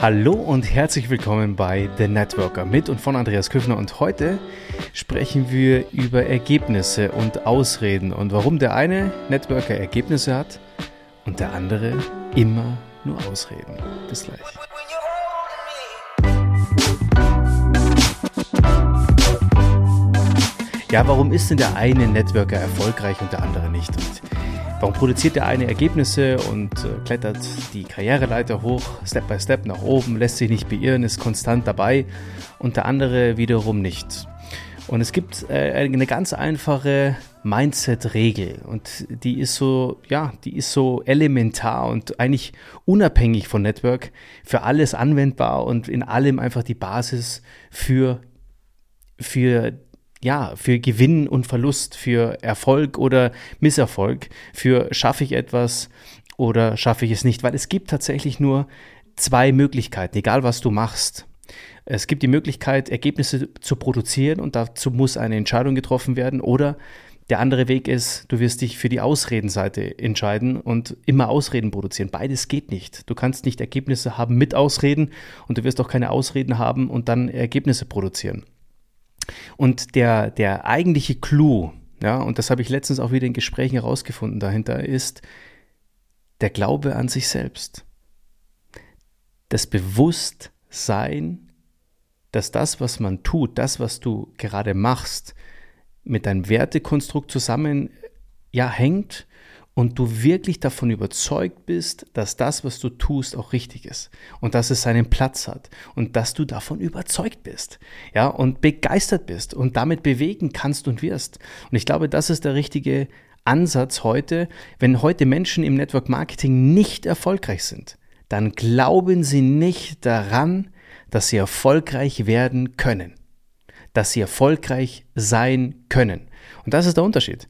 Hallo und herzlich willkommen bei The Networker mit und von Andreas Küffner, und heute sprechen wir über Ergebnisse und Ausreden und warum der eine Networker Ergebnisse hat und der andere immer nur Ausreden. Bis gleich. Ja, warum ist denn der eine Networker erfolgreich und der andere nicht? Und warum produziert der eine Ergebnisse und klettert die Karriereleiter hoch, Step by Step nach oben, lässt sich nicht beirren, ist konstant dabei, und der andere wiederum nicht? Und es gibt eine ganz einfache Mindset-Regel, und die ist so elementar und eigentlich unabhängig von Network, für alles anwendbar und in allem einfach die Basis für Gewinn und Verlust, für Erfolg oder Misserfolg, für schaffe ich etwas oder schaffe ich es nicht. Weil es gibt tatsächlich nur zwei Möglichkeiten, egal was du machst. Es gibt die Möglichkeit, Ergebnisse zu produzieren, und dazu muss eine Entscheidung getroffen werden. Oder der andere Weg ist, du wirst dich für die Ausredenseite entscheiden und immer Ausreden produzieren. Beides geht nicht. Du kannst nicht Ergebnisse haben mit Ausreden, und du wirst auch keine Ausreden haben und dann Ergebnisse produzieren. Und der eigentliche Clou, ja, und das habe ich letztens auch wieder in Gesprächen herausgefunden, dahinter ist der Glaube an sich selbst. Das Bewusstsein, dass das, was man tut, das, was du gerade machst, mit deinem Wertekonstrukt hängt und du wirklich davon überzeugt bist, dass das, was du tust, auch richtig ist und dass es seinen Platz hat und dass du davon überzeugt bist, ja, und begeistert bist und damit bewegen kannst und wirst. Und ich glaube, das ist der richtige Ansatz heute. Wenn heute Menschen im Network Marketing nicht erfolgreich sind, dann glauben sie nicht daran, dass sie erfolgreich werden können, dass sie erfolgreich sein können. Und das ist der Unterschied.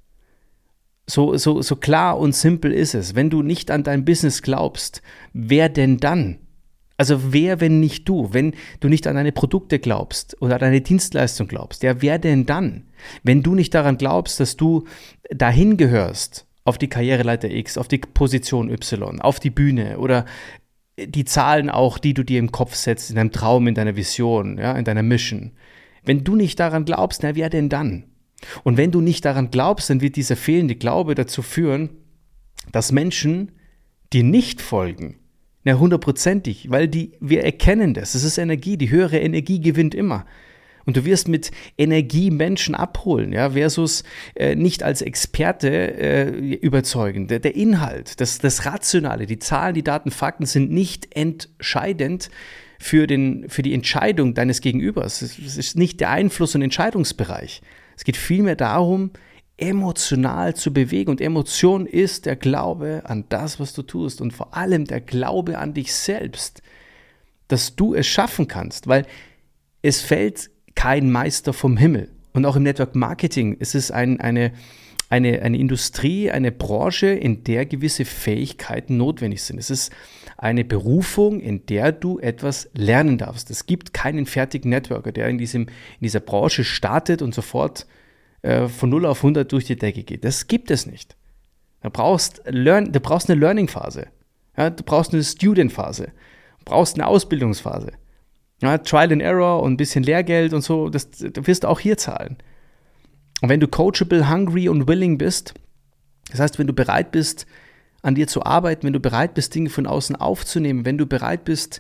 So klar und simpel ist es. Wenn du nicht an dein Business glaubst, wer denn dann? Also wer, wenn nicht du? Wenn du nicht an deine Produkte glaubst oder an deine Dienstleistung glaubst, ja, wer denn dann? Wenn du nicht daran glaubst, dass du dahin gehörst, auf die Karriereleiter X, auf die Position Y, auf die Bühne oder die Zahlen auch, die du dir im Kopf setzt, in deinem Traum, in deiner Vision, ja, in deiner Mission. Wenn du nicht daran glaubst, na, wer denn dann? Und wenn du nicht daran glaubst, dann wird dieser fehlende Glaube dazu führen, dass Menschen dir nicht folgen. Na, hundertprozentig, weil wir erkennen das. Es ist Energie, die höhere Energie gewinnt immer. Und du wirst mit Energie Menschen abholen, ja, versus nicht als Experte überzeugen. Der Inhalt, das Rationale, die Zahlen, die Daten, Fakten sind nicht entscheidend für die Entscheidung deines Gegenübers. Es ist nicht der Einfluss- und Entscheidungsbereich. Es geht vielmehr darum, emotional zu bewegen. Und Emotion ist der Glaube an das, was du tust. Und vor allem der Glaube an dich selbst, dass du es schaffen kannst. Weil es fällt kein Meister vom Himmel. Und auch im Network Marketing ist es eine Industrie, eine Branche, in der gewisse Fähigkeiten notwendig sind. Es ist eine Berufung, in der du etwas lernen darfst. Es gibt keinen fertigen Networker, der in dieser Branche startet und sofort von 0 auf 100 durch die Decke geht. Das gibt es nicht. Du brauchst eine Learning-Phase. Ja, du brauchst eine Student-Phase. Du brauchst eine Ausbildungsphase. Ja, Trial and Error und ein bisschen Lehrgeld und so, das wirst du auch hier zahlen. Und wenn du coachable, hungry und willing bist, das heißt, wenn du bereit bist, an dir zu arbeiten, wenn du bereit bist, Dinge von außen aufzunehmen, wenn du bereit bist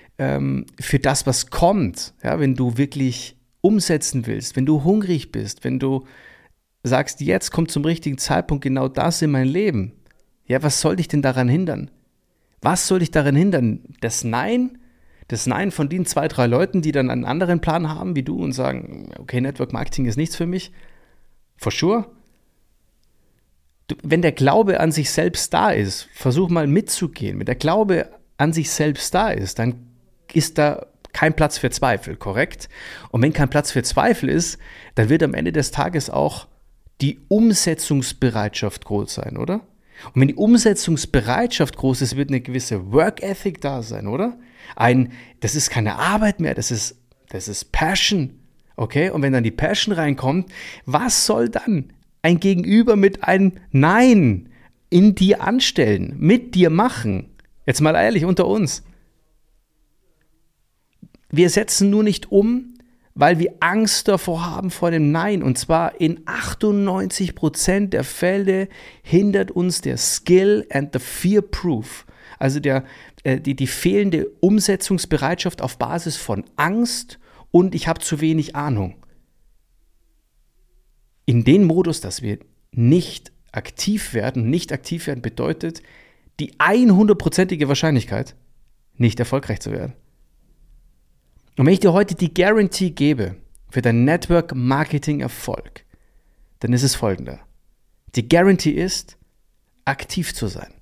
für das, was kommt, ja, wenn du wirklich umsetzen willst, wenn du hungrig bist, wenn du sagst, jetzt kommt zum richtigen Zeitpunkt genau das in mein Leben, ja, was soll dich denn daran hindern? Was soll dich daran hindern? Das Nein von den 2, 3 Leuten, die dann einen anderen Plan haben wie du und sagen, okay, Network Marketing ist nichts für mich, for sure. Wenn der Glaube an sich selbst da ist, versuch mal mitzugehen. Wenn der Glaube an sich selbst da ist, dann ist da kein Platz für Zweifel, korrekt? Und wenn kein Platz für Zweifel ist, dann wird am Ende des Tages auch die Umsetzungsbereitschaft groß sein, oder? Und wenn die Umsetzungsbereitschaft groß ist, wird eine gewisse Work Ethic da sein, oder? Das ist keine Arbeit mehr, das ist Passion, okay? Und wenn dann die Passion reinkommt, was soll dann ein Gegenüber mit einem Nein in dir anstellen, mit dir machen? Jetzt mal ehrlich unter uns. Wir setzen nur nicht um, weil wir Angst davor haben vor dem Nein. Und zwar in 98% der Fälle hindert uns der Skill and the Fear Proof, also die fehlende Umsetzungsbereitschaft auf Basis von Angst und ich habe zu wenig Ahnung. In den Modus, dass wir nicht aktiv werden. Nicht aktiv werden bedeutet die 100%ige Wahrscheinlichkeit, nicht erfolgreich zu werden. Und wenn ich dir heute die Guarantee gebe für deinen Network-Marketing-Erfolg, dann ist es folgender. Die Guarantee ist, aktiv zu sein.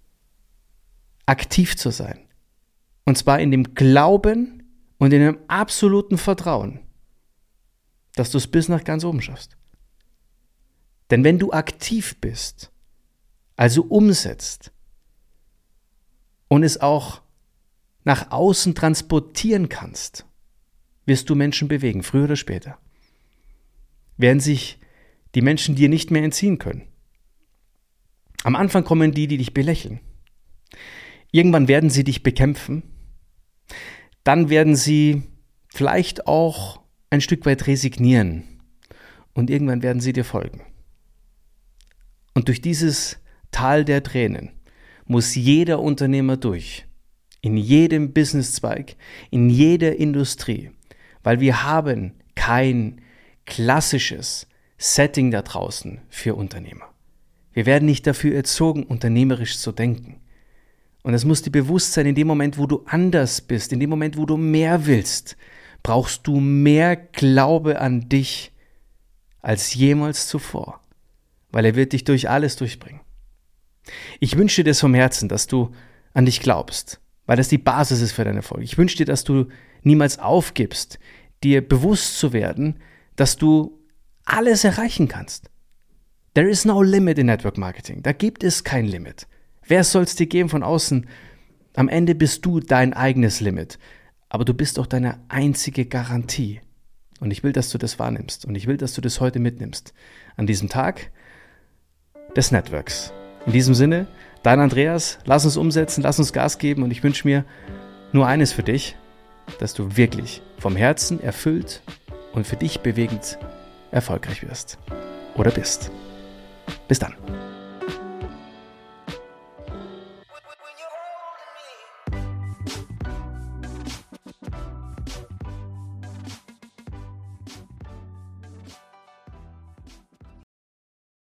Aktiv zu sein. Und zwar in dem Glauben und in dem absoluten Vertrauen, dass du es bis nach ganz oben schaffst. Denn wenn du aktiv bist, also umsetzt und es auch nach außen transportieren kannst, wirst du Menschen bewegen, früher oder später. Werden sich die Menschen dir nicht mehr entziehen können. Am Anfang kommen die dich belächeln. Irgendwann werden sie dich bekämpfen. Dann werden sie vielleicht auch ein Stück weit resignieren. Und irgendwann werden sie dir folgen. Und durch dieses Tal der Tränen muss jeder Unternehmer durch. In jedem Businesszweig, in jeder Industrie. Weil wir haben kein klassisches Setting da draußen für Unternehmer. Wir werden nicht dafür erzogen, unternehmerisch zu denken. Und es muss dir bewusst sein, in dem Moment, wo du anders bist, in dem Moment, wo du mehr willst, brauchst du mehr Glaube an dich als jemals zuvor. Weil er wird dich durch alles durchbringen. Ich wünsche dir das vom Herzen, dass du an dich glaubst, weil das die Basis ist für deinen Erfolg. Ich wünsche dir, dass du niemals aufgibst, dir bewusst zu werden, dass du alles erreichen kannst. There is no limit in Network Marketing. Da gibt es kein Limit. Wer soll es dir geben von außen? Am Ende bist du dein eigenes Limit. Aber du bist auch deine einzige Garantie. Und ich will, dass du das wahrnimmst. Und ich will, dass du das heute mitnimmst. An diesem Tag des Networks. In diesem Sinne, dein Andreas, lass uns umsetzen, lass uns Gas geben. Und ich wünsche mir nur eines für dich, dass du wirklich vom Herzen erfüllt und für dich bewegend erfolgreich wirst. Oder bist. Bis dann.